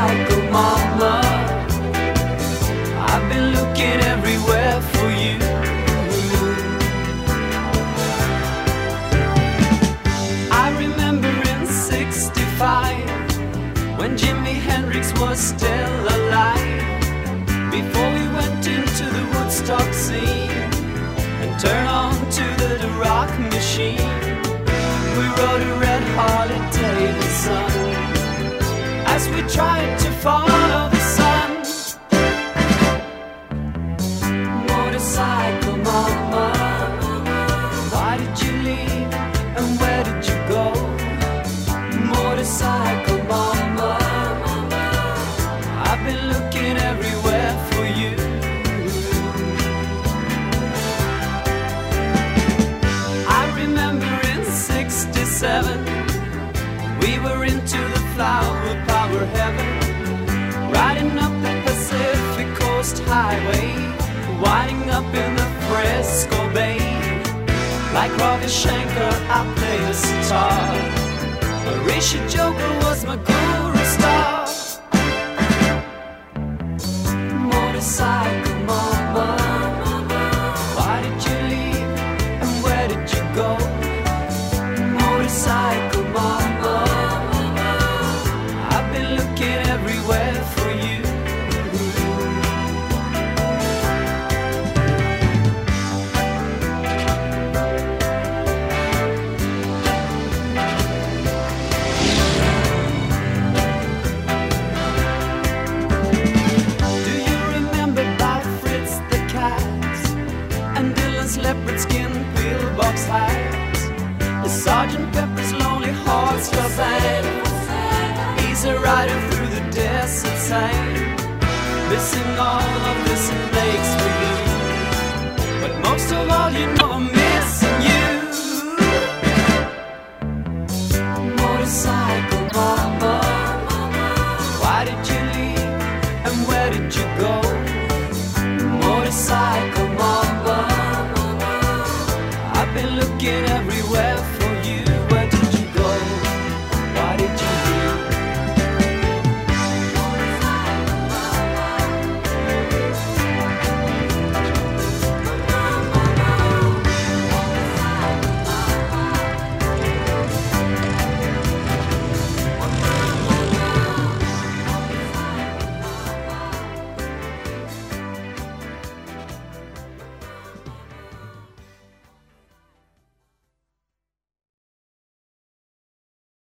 motorcycle mama, I've been looking everywhere for you. I remember in '65 when Jimi Hendrix was still alive, before we went into the Woodstock scene and turned on to the rock machine. We rode a red Harley Davidson as we tried to follow the sun. Motorcycle mama, why did you leave and where did you go? Motorcycle mama, I've been looking everywhere for you. I remember in '67 we were into the flower power heaven, riding up the Pacific Coast Highway, winding up in the Fresco Bay. Like Ravi Shankar, I played the sitar. Risha Joker was my guru star. Motorcycle mama, why did you leave and where did you go? Motorcycle mama, I've been looking everywhere for you. Do you remember by Fritz the Cat and Dylan's leopard skin pillbox hat? The Sergeant Pepper's Lonely Hearts Club Band, he's a rider through the desert sand, missing all of this it makes me blue. But most of all, you know I'm